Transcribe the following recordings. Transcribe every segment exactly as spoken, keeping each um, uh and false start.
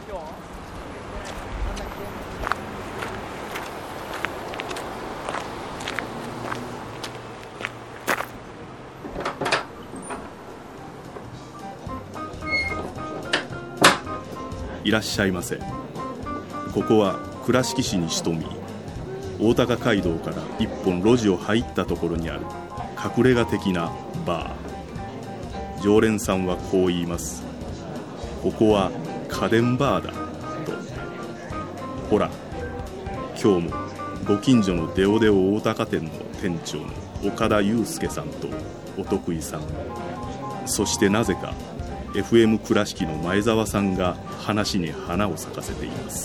いらっしゃいませ。ここは倉敷市に潜み、大高街道から一本路地を入ったところにある隠れ家的なバー。常連さんはこう言います。ここは家電バーだと。ほら、今日もご近所のデオデオ大高店の店長の岡田祐介さんとお得意さん、そしてなぜかエフエム 倉敷の前澤さんが話に花を咲かせています。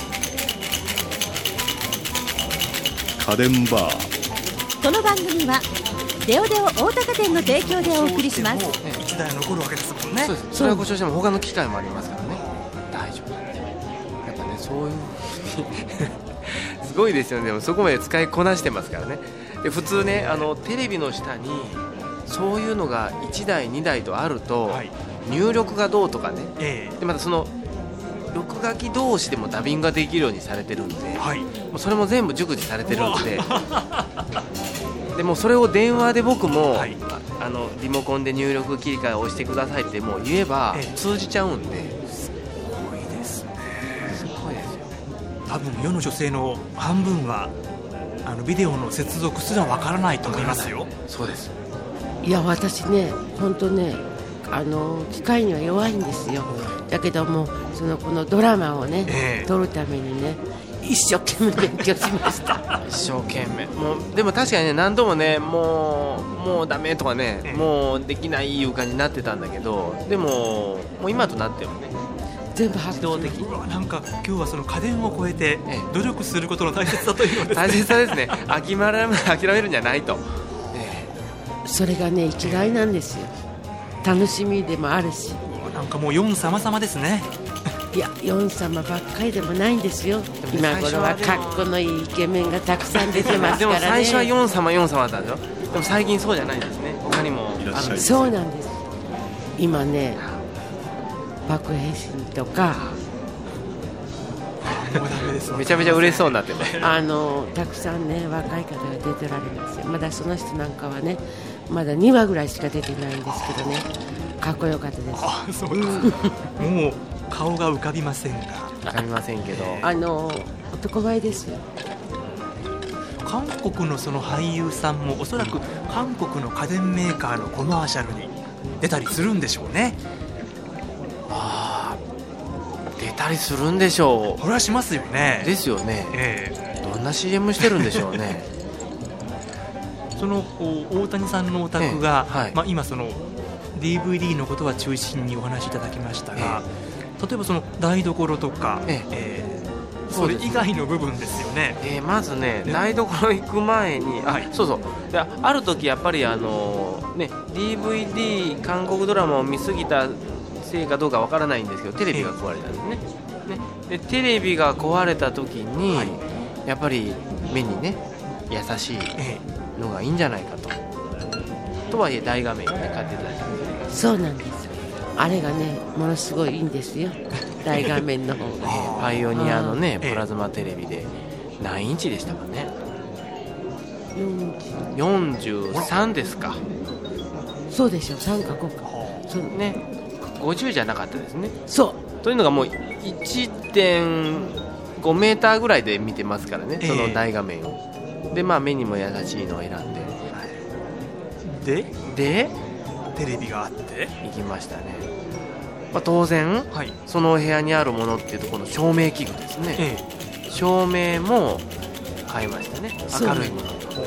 家電バー。 この番組はデオデオ大高店の提供でお送りします。 いちだい残るわけですもんね。 そうです。それはご承知でも他の機会もありますからね。大丈夫。やっぱね、そういうすごいですよね。でもそこまで使いこなしてますからね。で普通ね、あのテレビの下にそういうのがいちだいにだいとあると、はい、入力がどうとかね、えー、でまたその録画機同士でもダビングができるようにされてるんで、はい、もうそれも全部熟知されてるんででもそれを電話で僕も、はい、あのリモコンで入力切り替えを押してくださいってもう言えば通じちゃうんで、ええ、 すごいですね。 すごいですよ。 多分世の女性の半分はあのビデオの接続すらわからないと思いますよ。 そうです。 いや私ね本当ねあの機械には弱いんですよ。だけどもそのこのドラマをね、えー、撮るためにね一生懸命勉強しました一生懸命。もうでも確かにね何度もねもうもうダメとかね、えー、もうできないいう感じになってたんだけど、でももう今となってもね全部自動的に。なんか今日はその家電を超えて努力することの大切さというのですね。 大切さですね。諦める諦めるんじゃないと、えー、それがね生きがいなんですよ。楽しみでもあるし。 なんかもうヨン様様ですね。 いやヨン様ばっかりでもないんですよ。今頃はかっこのいいイケメンがたくさん出てますからね。 でも最初はヨン様ヨン様だったんですよ。でも最近そうじゃないんですね。他にもあるんです。 そうなんです。今ね爆変身とかめちゃめちゃ嬉しそうになってねあのたくさんね若い方が出てられますよ。まだその人なんかはねまだにわぐらいしか出てないんですけどね、かっこよかったです。 あ、そうです、うん、もう顔が浮かびませんが浮かびませんけどあの男前ですよ。 韓国のその俳優さんもおそらく韓国の家電メーカーのコマーシャルに出たりするんでしょうね。 ああ、出たりするんでしょう。 これはしますよね。 ですよね、 えー、 どんな シーエム してるんでしょうねその大谷さんのお宅が、 えーはいまあ、今その ディーブイディー のことは中心にお話しいただきましたが、えー、例えばその台所とか、えーえー、それ以外の部分ですよね。 えー、まずね台所行く前にあ、はい、そうそうである時やっぱりあの、ね、ディーブイディー 韓国ドラマを見すぎたせいかどうかわからないんですけどテレビが壊れたんですね。ねでテレビが壊れた時に、はい、やっぱり目にね優しいのがいいんじゃないかと、とはいえ大画面をね買っていただいたんです。 そうなんです。あれがねものすごいいいんですよ大画面の方がパイオニアのねプラズマテレビで何インチでしたかね。よんじゅうさんですか。 そうでしょ。さんかごかそうねごじゅうじゃなかったですね。 そうというのがもう いちてんご メーターぐらいで見てますからね、その大画面を。でまあ目にも優しいのを選んでで、でテレビがあって行きましたね。まあ、当然、はい、そのお部屋にあるものっていうところの照明器具ですね、ええ、照明も買いましたね。明るいものと、はい、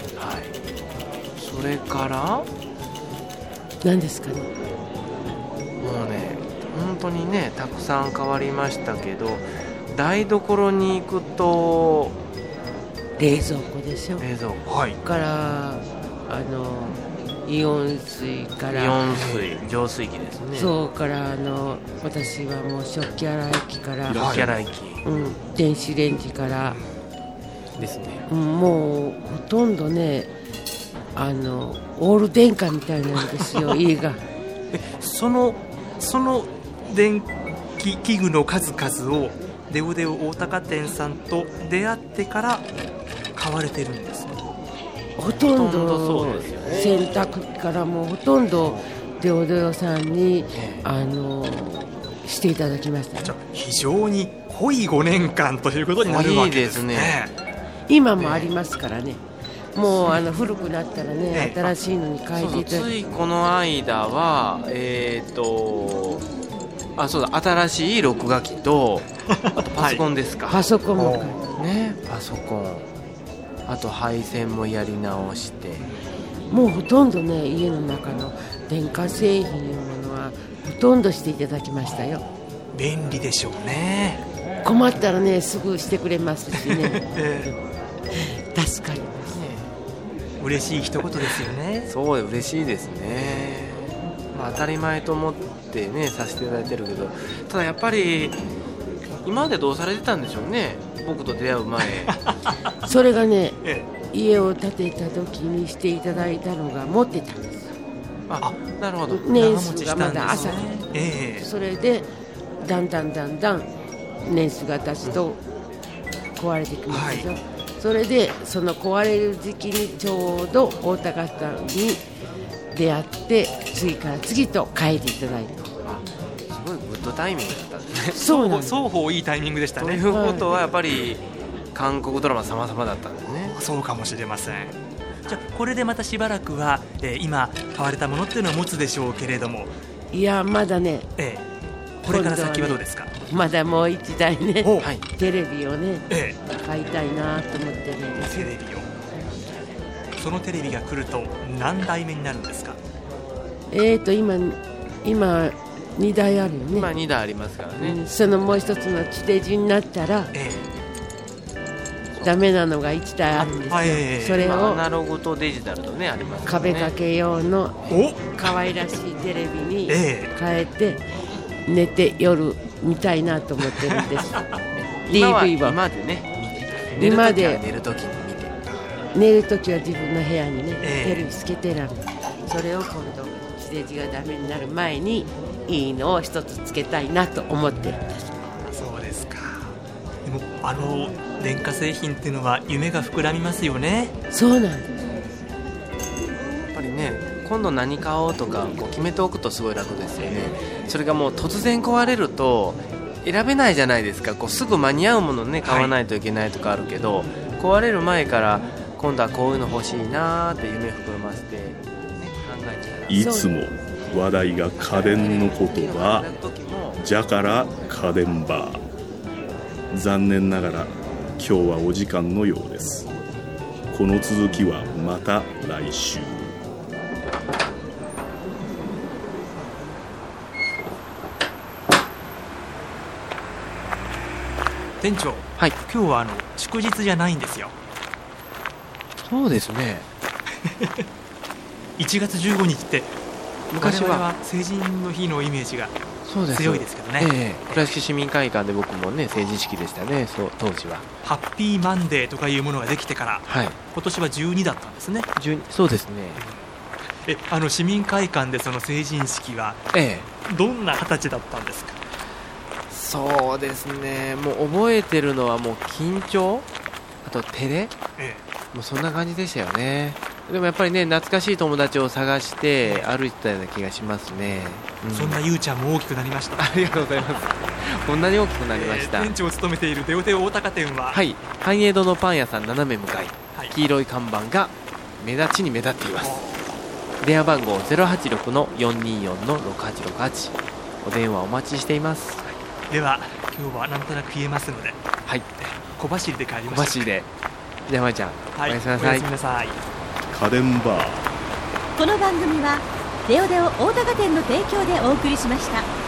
それから何ですかね。 もうね本当にねたくさん変わりましたけど、台所に行くと冷蔵庫でしょ。 冷蔵庫、 はい、からあのイオン水からイオン水浄水器ですね。 そうからあの私はもう食器洗い機から食器洗い機、 うん、電子レンジからですね、 うん、もうほとんどねあのオール電化みたいなんですよ家がえそのその電器器具の数々をデオデオ大高店さんと出会ってから買われてるんです。 ほとんどそうですよね。 洗濯機からもほとんどデオデオさんにあのしていただきました、ね、 じゃ非常に濃いごねんかんということになるわけですね。いいですね。 今もありますからね。もうあの古くなったらね、新しいのに変えていただいて、 ついこの間はえっ、ー、とあそうだ新しい録画機とあとパソコンですか、 はい、パソコンもね、パソコンあと配線もやり直して、 もうほとんどね家の中の電化製品いうものはほとんどしていただきましたよ。 便利でしょうね。 困ったらねすぐしてくれますしね、えー、助かりますね。 嬉しい一言ですよね。 そう嬉しいですね、まあ、当たり前と思ってねさせていただいてるけど、ただやっぱり今までどうされてたんでしょうね、僕と出会う前それがね、ええ、家を建てた時にしていただいたのが持ってたんです。 あ、なるほど。 年数がまだ朝、 ええ、 それでだんだんだんだん年数が経つと壊れてきますよ、はい、それでその壊れる時期にちょうど大高さんに出会って次から次と変えていただいた。 すごいグッドタイミングだったんですね。 そうなんです。双方いいタイミングでしたね。 ということはやっぱり韓国ドラマ様々だったんですね。 そうかもしれません。じゃあこれでまたしばらくは、えー、今買われたものっていうのは持つでしょうけれども、 いやまだね、 えー、これから先はどうですか。ね、 まだもう一台ね、はい、テレビをね、 えー、買いたいなと思ってるんです。 テレビを、そのテレビが来ると何台目になるんですか。 えーと今今にだいあるよね。 今にだいありますからね、 うん、そのもう一つの地デジになったら、えー、ダメなのがいちだいあるんですよ、えー、それをアナログとデジタルとねありますね。 壁掛け用の可愛らしいテレビに変えて寝て夜見たいなと思ってるんですディーブイ は今でね見て、今で寝るときに見て、 寝るときは自分の部屋にね、 えー、 テレビつけてらる。それを今度地デジがダメになる前にいいのを一つつけたいなと思ってるんです。 そうですか。でもあの電化製品っていうのは夢が膨らみますよね。 そうなんです。 やっぱりね今度何買おうとかこう決めておくとすごい楽ですよね。それがもう突然壊れると選べないじゃないですか。こうすぐ間に合うものね買わないといけないとかあるけど、はい、壊れる前から今度はこういうの欲しいなーって夢膨らませて、ね、考えちゃう。 いつも話題が家電のことはじゃから家電バー。残念ながら今日はお時間のようです。この続きはまた来週。 店長、 はい、 今日はあの祝日じゃないんですよ。 そうですねいちがつじゅうごにちって昔 は, 我々は成人の日のイメージが強いですけどね。 ええ、倉敷市民会館で僕もね成人式でしたね。そう当時はハッピーマンデーとかいうものができてから、はい、今年はじゅうにだったんですね。 じゅうに、そうですね。 えあの市民会館でその成人式は、ええ、どんな形だったんですか。 そうですね、もう覚えてるのはもう緊張、あと照れ、ええ、もうそんな感じでしたよね。でもやっぱりね懐かしい友達を探して歩いてたような気がしますね、 うん、そんなゆうちゃんも大きくなりました。 ありがとうございます。こんなに大きくなりました、 えー、店長を務めているデオデオ大高店は、 はい、繁栄堂のパン屋さん斜め向かい、はい、黄色い看板が目立ちに目立っています。電話番号 ゼロはちろくのよんにーよんのろくはちろくはち、 お電話お待ちしています。 では今日はなんとなく消えますので、はい、小走りで帰りましょう。 小走りで。じゃあまいちゃん、はい、おやすみなさい。 おやすみなさい。 家電バー。 この番組はデオデオ大高店の提供でお送りしました。